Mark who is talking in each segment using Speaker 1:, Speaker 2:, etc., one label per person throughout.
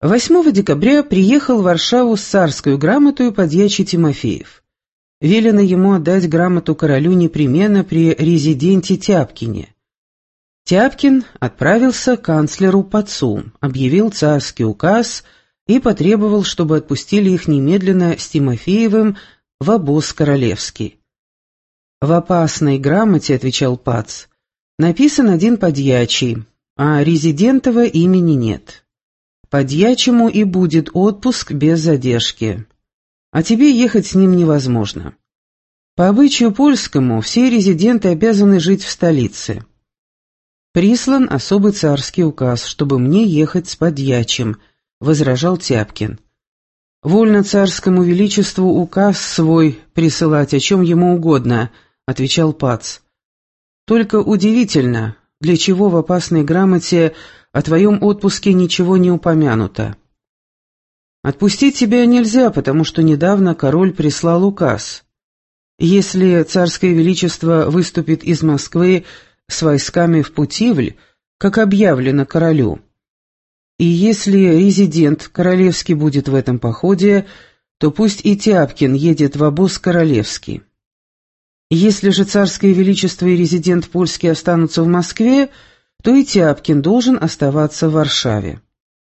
Speaker 1: 8 декабря приехал в Варшаву с царскую грамотою подьячий Тимофеев. Велено ему отдать грамоту королю непременно при резиденте Тяпкине. Тяпкин отправился к канцлеру Пацу, объявил царский указ и потребовал, чтобы отпустили их немедленно с Тимофеевым в обоз королевский. «В опасной грамоте, — отвечал Пац, — написан один подьячий, а резидентова имени нет. Подьячему и будет отпуск без задержки, а тебе ехать с ним невозможно. По обычаю польскому все резиденты обязаны жить в столице. Прислан особый царский указ, чтобы мне ехать с подьячим, — возражал Тяпкин. «Вольно царскому величеству указ свой присылать, о чем ему угодно», — отвечал Пац. «Только удивительно, для чего в опасной грамоте о твоем отпуске ничего не упомянуто. Отпустить тебя нельзя, потому что недавно король прислал указ. Если царское величество выступит из Москвы с войсками в Путивль, как объявлено королю, и если резидент королевский будет в этом походе, то пусть и Тяпкин едет в обоз королевский. Если же царское величество и резидент польский останутся в Москве, то и Тяпкин должен оставаться в Варшаве».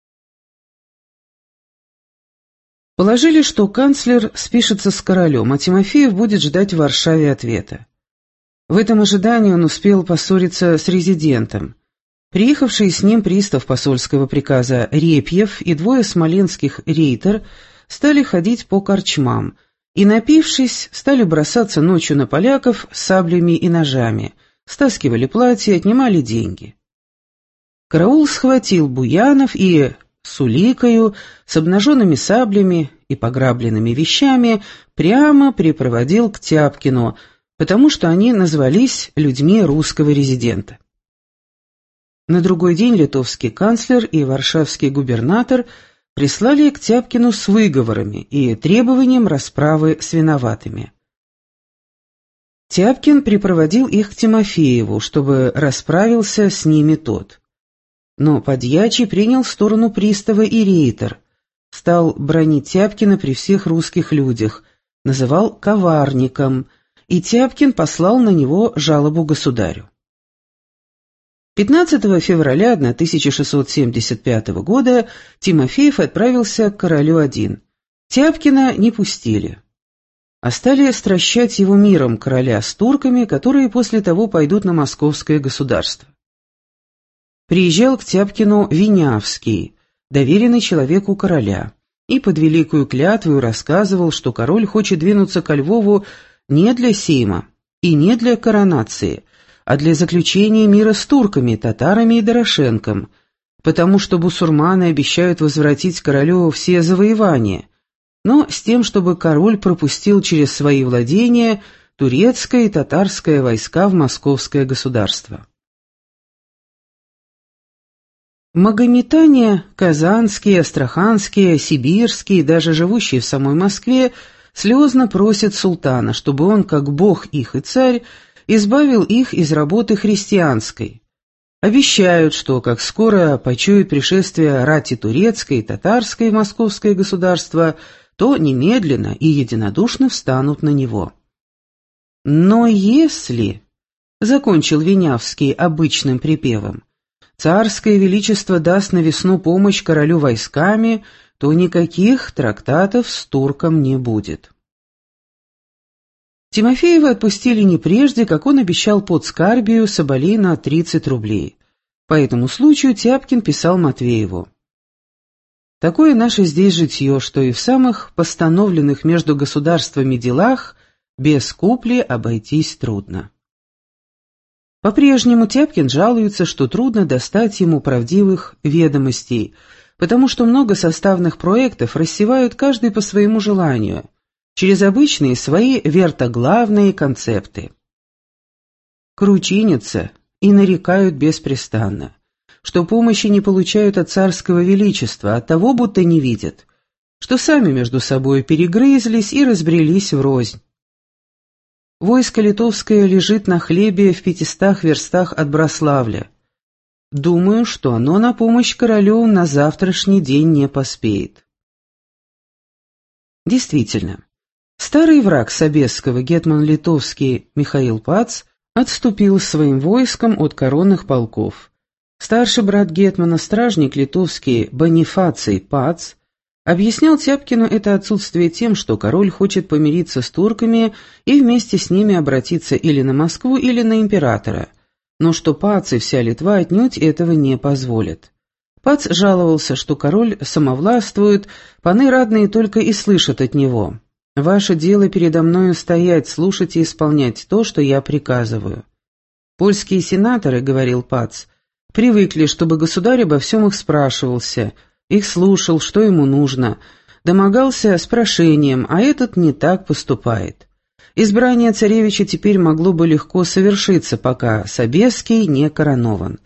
Speaker 1: Положили, что канцлер спишется с королем, а Тимофеев будет ждать в Варшаве ответа. В этом ожидании он успел поссориться с резидентом. Приехавший с ним пристав посольского приказа Репьев и двое смоленских рейтер стали ходить по корчмам и, напившись, стали бросаться ночью на поляков с саблями и ножами, стаскивали платья, отнимали деньги. Караул схватил буянов и с уликою, с обнаженными саблями и пограбленными вещами прямо припроводил к Тяпкину, потому что они назвались людьми русского резидента. На другой день литовский канцлер и варшавский губернатор прислали к Тяпкину с выговорами и требованием расправы с виноватыми. Тяпкин припроводил их к Тимофееву, чтобы расправился с ними тот. Но подьячий принял сторону пристава и рейтер, стал бранить Тяпкина при всех русских людях, называл коварником, и Тяпкин послал на него жалобу государю. 15 февраля 1675 года Тимофеев отправился к королю один. Тяпкина не пустили, а стали стращать его миром короля с турками, которые после того пойдут на московское государство. Приезжал к Тяпкину Винявский, доверенный человеку короля, и под великую клятву рассказывал, что король хочет двинуться ко Львову не для сейма и не для коронации, а для заключения мира с турками, татарами и Дорошенком, потому что бусурманы обещают возвратить королю все завоевания, но с тем, чтобы король пропустил через свои владения турецкое и татарское войска в московское государство. Магометане, казанские, астраханские, сибирские, даже живущие в самой Москве, слезно просят султана, чтобы он, как бог их и царь, избавил их из работы христианской. Обещают, что, как скоро почуют пришествие рати турецкой и татарской в московское государство, то немедленно и единодушно встанут на него. «Но если, — закончил Винявский обычным припевом, — царское величество даст на весну помощь королю войсками, то никаких трактатов с турком не будет». Тимофеева отпустили не прежде, как он обещал подскарбию соболей на 30 рублей. По этому случаю Тяпкин писал Матвееву: «Такое наше здесь житье, что и в самых постановленных между государствами делах без купли обойтись трудно». По-прежнему Тяпкин жалуется, что трудно достать ему правдивых ведомостей, потому что много составных проектов рассевают каждый по своему желанию, через обычные свои вертоглавные концепты. Кручинятся и нарекают беспрестанно, что помощи не получают от царского величества, от того будто не видят, что сами между собой перегрызлись и разбрелись врознь. Войско литовское лежит на хлебе в 500 верстах от Браславля. думаю, что оно на помощь королю на завтрашний день не поспеет». Действительно, старый враг Собесского, гетман литовский Михаил Пац, отступил своим войском от коронных полков. Старший брат гетмана, стражник литовский Бонифаций Пац, объяснял Тяпкину это отсутствие тем, что король хочет помириться с турками и вместе с ними обратиться или на Москву, или на императора, но что Пац и вся Литва отнюдь этого не позволят. Пац жаловался, что король самовластвует, паны радные только и слышат от него: «Ваше дело передо мною стоять, слушать и исполнять то, что я приказываю». «Польские сенаторы, — говорил Пац, — привыкли, чтобы государь обо всем их спрашивался, их слушал, что ему нужно, домогался с прошением, а этот не так поступает. Избрание царевича теперь могло бы легко совершиться, пока Собесский не коронован».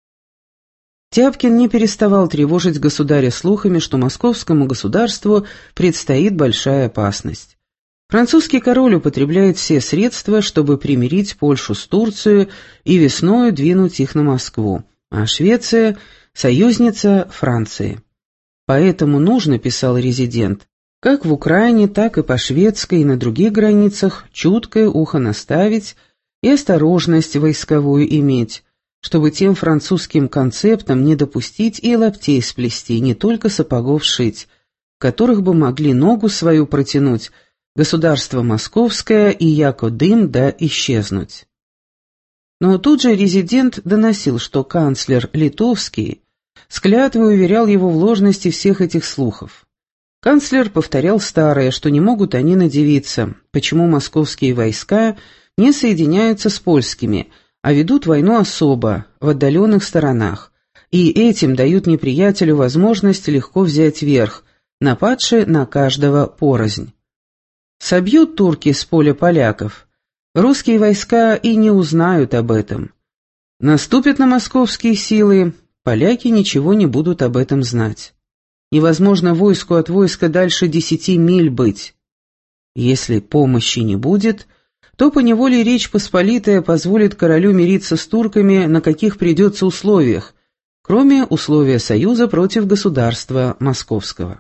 Speaker 1: Тяпкин не переставал тревожить государя слухами, что московскому государству предстоит большая опасность. Французский король употребляет все средства, чтобы примирить Польшу с Турцией и весною двинуть их на Москву, а Швеция – союзница Франции. «Поэтому нужно, — писал резидент, — как в Украине, так и по шведской и на других границах чуткое ухо наставить и осторожность войсковую иметь, чтобы тем французским концептам не допустить и лаптей сплести, не только сапогов шить, в которых бы могли ногу свою протянуть государство московское и яко дым да исчезнуть». Но тут же резидент доносил, что канцлер литовский с клятвой уверял его в ложности всех этих слухов. Канцлер повторял старое, что не могут они надивиться, почему московские войска не соединяются с польскими, а ведут войну особо, в отдаленных сторонах, и этим дают неприятелю возможность легко взять верх, нападши на каждого порознь. Собьют турки с поля поляков, русские войска и не узнают об этом. Наступят на московские силы, поляки ничего не будут об этом знать. Невозможно войску от войска дальше 10 миль быть. Если помощи не будет, то поневоле Речь Посполитая позволит королю мириться с турками на каких придется условиях, кроме условия союза против государства московского.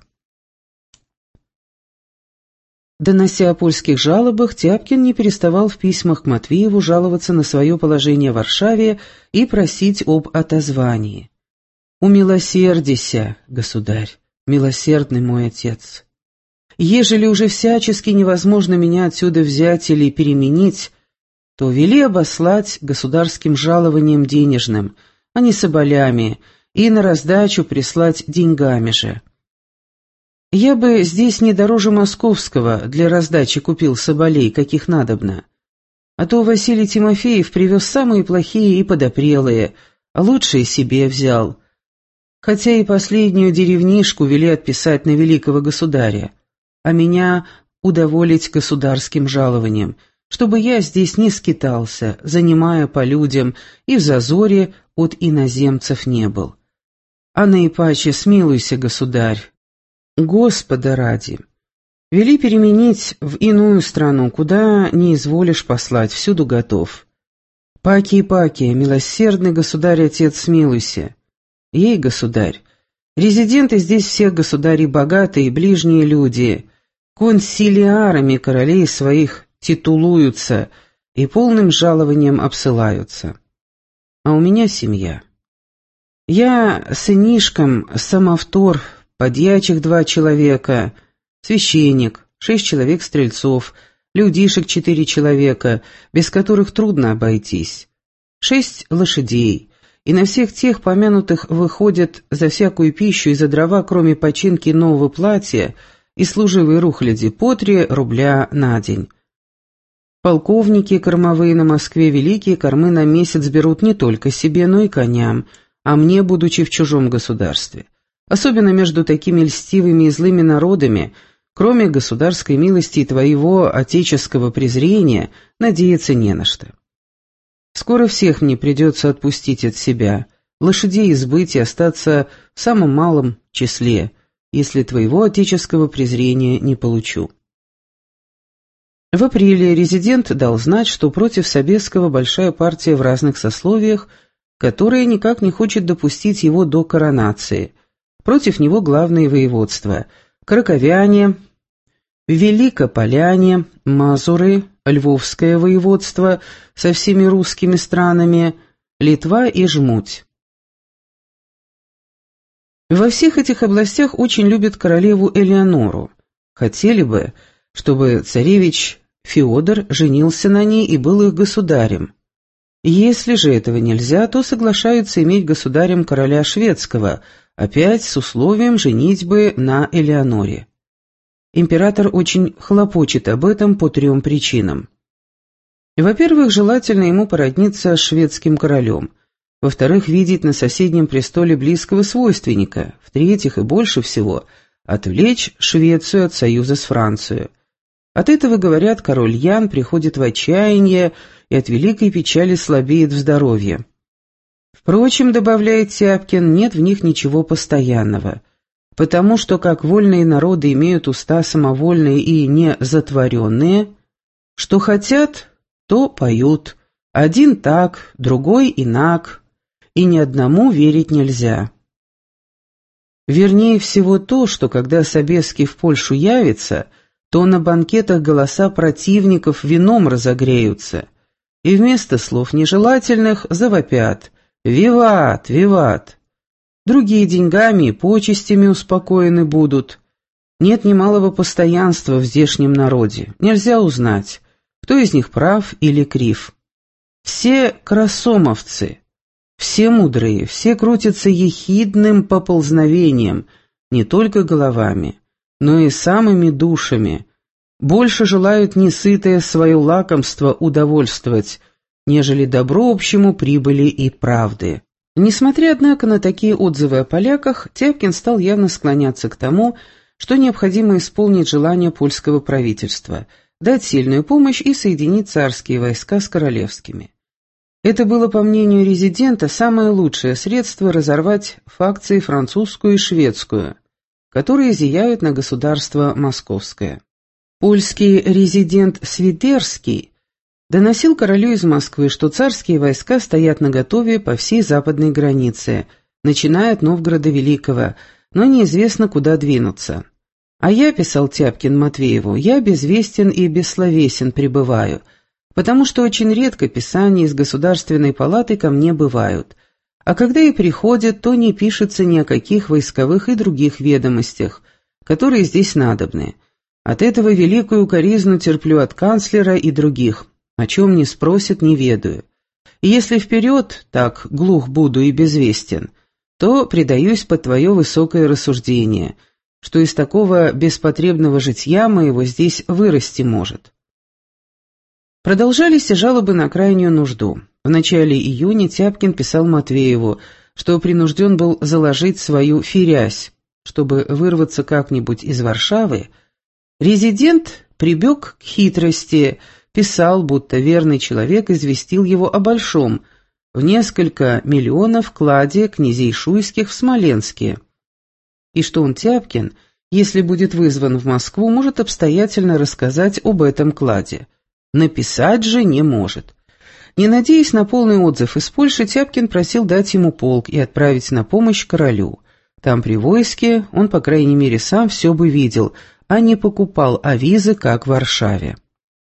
Speaker 1: Донося о польских жалобах, Тяпкин не переставал в письмах к Матвееву жаловаться на свое положение в Варшаве и просить об отозвании. «Умилосердися, государь, милосердный мой отец. Ежели уже всячески невозможно меня отсюда взять или переменить, то вели обослать государским жалованием денежным, а не соболями, и на раздачу прислать деньгами же. Я бы здесь не дороже московского для раздачи купил соболей, каких надобно. А то Василий Тимофеев привез самые плохие и подопрелые, а лучшие себе взял. Хотя и последнюю деревнишку вели отписать на великого государя, а меня удоволить государским жалованием, чтобы я здесь не скитался, занимая по людям, и в зазоре от иноземцев не был. А наипаче смилуйся, государь, Господа ради. Вели переменить в иную страну, куда не изволишь послать, всюду готов. Паки, милосердный государь-отец, смилуйся. Ей, государь, резиденты здесь всех государей богатые, ближние люди, консилиарами королей своих титулуются и полным жалованием обсылаются. А у меня семья. Я сынишком самовтор, подьячих 2 человека, священник, 6 человек-стрельцов, людишек 4 человека, без которых трудно обойтись, 6 лошадей, и на всех тех помянутых выходят за всякую пищу и за дрова, кроме починки нового платья и служивой рухляди, по 3 рубля на день. Полковники кормовые на Москве великие кормы на месяц берут не только себе, но и коням, а мне, будучи в чужом государстве. Особенно между такими льстивыми и злыми народами, кроме государской милости и твоего отеческого презрения, надеяться не на что. Скоро всех мне придется отпустить от себя, лошадей избыть и остаться в самом малом числе, если твоего отеческого презрения не получу». В апреле резидент дал знать, что против Собесского большая партия в разных сословиях которая никак не хочет допустить его до коронации. Против него главные воеводства – краковяне, Великополяне, Мазуры, Львовское воеводство со всеми русскими странами, Литва и Жмуть. Во всех этих областях очень любят королеву Элеонору. Хотели бы, чтобы царевич Феодор женился на ней и был их государем. Если же этого нельзя, то соглашаются иметь государем короля шведского, опять с условием женитьбы на Элеоноре. Император очень хлопочет об этом по 3 причинам. Во-первых, желательно ему породниться с шведским королем. Во-вторых, видеть на соседнем престоле близкого свойственника. В-третьих, и больше всего, отвлечь Швецию от союза с Францией. От этого, говорят, король Ян приходит в отчаяние и от великой печали слабеет в здоровье. Впрочем, добавляет Тяпкин, нет в них ничего постоянного, потому что, как вольные народы имеют уста самовольные и незатворенные, что хотят, то поют, один так, другой инак, и ни одному верить нельзя. Вернее всего то, что когда Собеский в Польшу явится, то на банкетах голоса противников вином разогреются, и вместо слов нежелательных завопят «Виват! Виват!». Другие деньгами и почестями успокоены будут. Нет немалого постоянства в здешнем народе, нельзя узнать, кто из них прав или крив. Все красомовцы, все мудрые, все крутятся ехидным поползновением, не только головами, но и самыми душами, больше желают несытое свое лакомство удовольствовать, нежели добро общему прибыли и правды. Несмотря, однако, на такие отзывы о поляках, Тяпкин стал явно склоняться к тому, что необходимо исполнить желание польского правительства, дать сильную помощь и соединить царские войска с королевскими. Это было, по мнению резидента, самое лучшее средство разорвать факции французскую и шведскую, которые зияют на государство московское. Польский резидент Свидерский доносил королю из Москвы, что царские войска стоят наготове по всей западной границе, начиная от Новгорода Великого, но неизвестно, куда двинуться. «А я, — писал Тяпкин Матвееву, — я безвестен и бессловесен пребываю, потому что очень редко писания из Государственной палаты ко мне бывают, а когда и приходят, то не пишется ни о каких войсковых и других ведомостях, которые здесь надобны. От этого великую укоризну терплю от канцлера и других, о чем не спросят, не ведаю. И если вперед так глух буду и безвестен, то предаюсь под твое высокое рассуждение, что из такого беспотребного житья моего здесь вырасти может». Продолжались и жалобы на крайнюю нужду. В начале июня Тяпкин писал Матвееву, что принужден был заложить свою фирязь, чтобы вырваться как-нибудь из Варшавы. Резидент прибег к хитрости, писал, будто верный человек известил его о большом, в несколько миллионов вкладе князей шуйских в Смоленске, и что он, Тяпкин, если будет вызван в Москву, может обстоятельно рассказать об этом кладе. Написать же не может. Не надеясь на полный отзыв из Польши, Тяпкин просил дать ему полк и отправить на помощь королю. Там при войске он, по крайней мере, сам все бы видел, а не покупал авизы, как в Варшаве.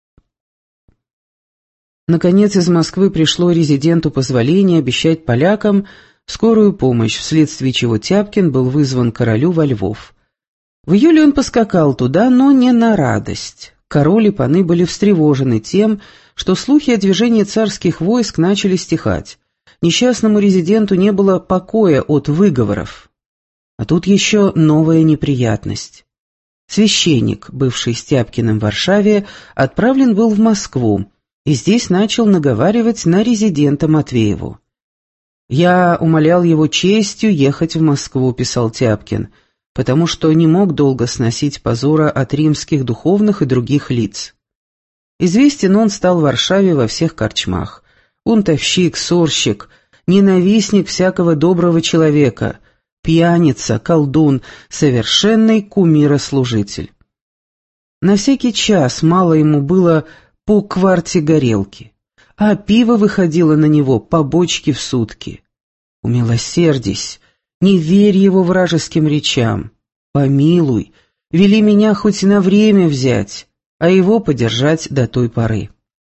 Speaker 1: Наконец из Москвы пришло резиденту позволение обещать полякам скорую помощь, вследствие чего Тяпкин был вызван королю во Львов. В июле он поскакал туда, но не на радость. Король и паны были встревожены тем, что слухи о движении царских войск начали стихать. Несчастному резиденту не было покоя от выговоров. А тут еще новая неприятность. Священник, бывший с Тяпкиным в Варшаве, отправлен был в Москву, и здесь начал наговаривать на резидента Матвееву. «Я умолял его честью ехать в Москву», — писал Тяпкин, потому что не мог долго сносить позора от римских духовных и других лиц. Известен он стал в Варшаве во всех корчмах. Унтовщик, ссорщик, ненавистник всякого доброго человека, пьяница, колдун, совершенный кумирослужитель. На всякий час мало ему было по кварте горелки, а пиво выходило на него по бочке в сутки. Умилосердись, не верь его вражеским речам. Помилуй, вели меня хоть на время взять, а его подержать до той поры.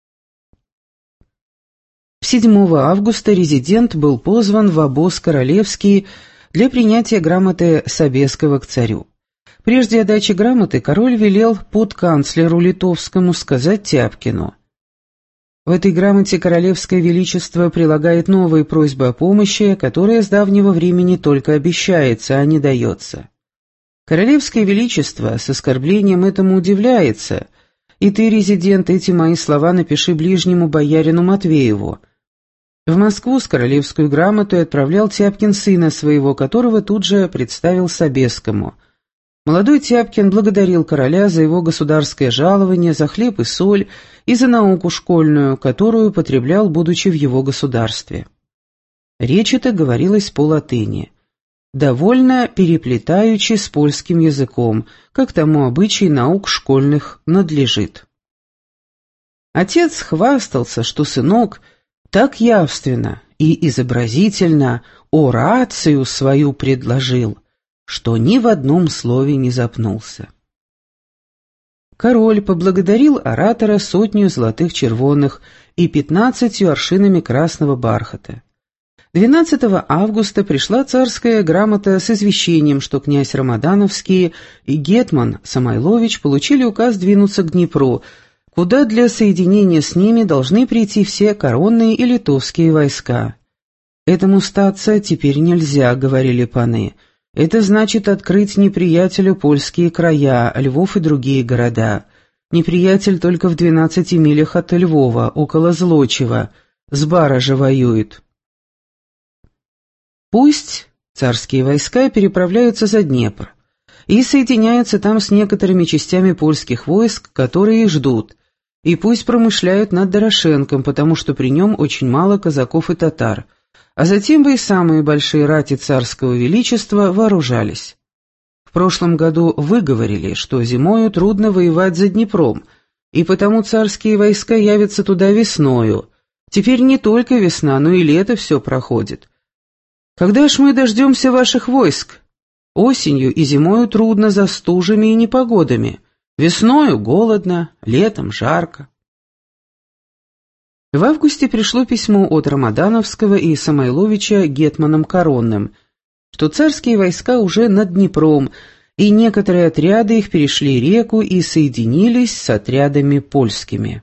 Speaker 1: 7 августа резидент был позван в обоз королевский для принятия грамоты Собесского к царю. Прежде отдачи грамоты король велел подканцлеру литовскому сказать Тяпкину: «В этой грамоте королевское величество прилагает новые просьбы о помощи, которая с давнего времени только обещается, а не дается. Королевское величество с оскорблением этому удивляется, и ты, резидент, эти мои слова напиши ближнему боярину Матвееву». В Москву с королевскую грамоту отправлял Тяпкин сына своего, которого тут же представил Собесскому. Молодой Тяпкин благодарил короля за его государское жалование, за хлеб и соль и за науку школьную, которую потреблял, будучи в его государстве. Речь эта говорилась по-латыни, довольно переплетаючи с польским языком, как тому обычай наук школьных надлежит. Отец хвастался, что сынок так явственно и изобразительно орацию свою предложил, что ни в одном слове не запнулся. Король поблагодарил оратора 100 золотых червонных и 15 аршинами красного бархата. 12 августа пришла царская грамота с извещением, что князь Рамадановский и гетман Самойлович получили указ двинуться к Днепру, куда для соединения с ними должны прийти все коронные и литовские войска. «Этому статься теперь нельзя», — говорили паны. «Это значит открыть неприятелю польские края, Львов и другие города. Неприятель только в 12 милях от Львова, около Злочева. С Баража воюет». Пусть царские войска переправляются за Днепр и соединяются там с некоторыми частями польских войск, которые их ждут, и пусть промышляют над Дорошенком, потому что при нем очень мало казаков и татар, а затем бы и самые большие рати царского величества вооружались. В прошлом году вы говорили, что зимою трудно воевать за Днепром, и потому царские войска явятся туда весною. Теперь не только весна, но и лето все проходит. Когда ж мы дождемся ваших войск? Осенью и зимою трудно за стужами и непогодами. Весною голодно, летом жарко. В августе пришло письмо от Рамадановского и Самойловича гетманом Коронным, что царские войска уже над Днепром, и некоторые отряды их перешли реку и соединились с отрядами польскими.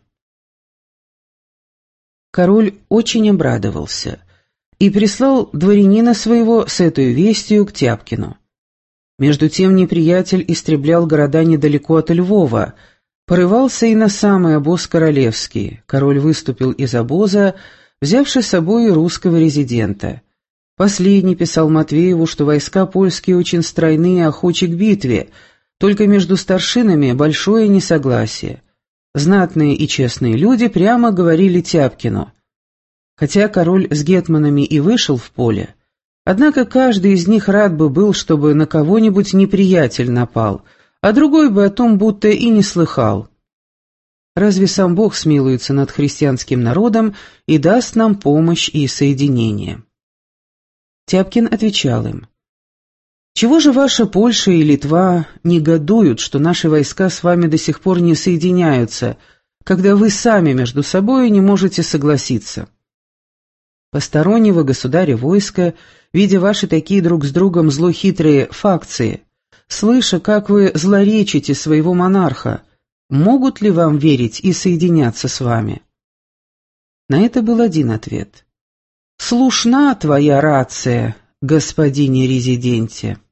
Speaker 1: Король очень обрадовался и прислал дворянина своего с этой вестью к Тяпкину. Между тем неприятель истреблял города недалеко от Львова, порывался и на самый обоз королевский. Король выступил из обоза, взявши с собой русского резидента. Последний писал Матвееву, что войска польские очень стройные и охочи к битве, только между старшинами большое несогласие. Знатные и честные люди прямо говорили Тяпкину. Хотя король с гетманами и вышел в поле, однако каждый из них рад бы был, чтобы на кого-нибудь неприятель напал, а другой бы о том будто и не слыхал. Разве сам Бог смилуется над христианским народом и даст нам помощь и соединение? Тяпкин отвечал им: «Чего же ваша Польша и Литва негодуют, что наши войска с вами до сих пор не соединяются, когда вы сами между собой не можете согласиться? Постороннего государя войска, видя ваши такие друг с другом злохитрые факции, слыша, как вы злоречите своего монарха, могут ли вам верить и соединяться с вами?» На это был один ответ: «Слушна твоя рация, господине резиденте».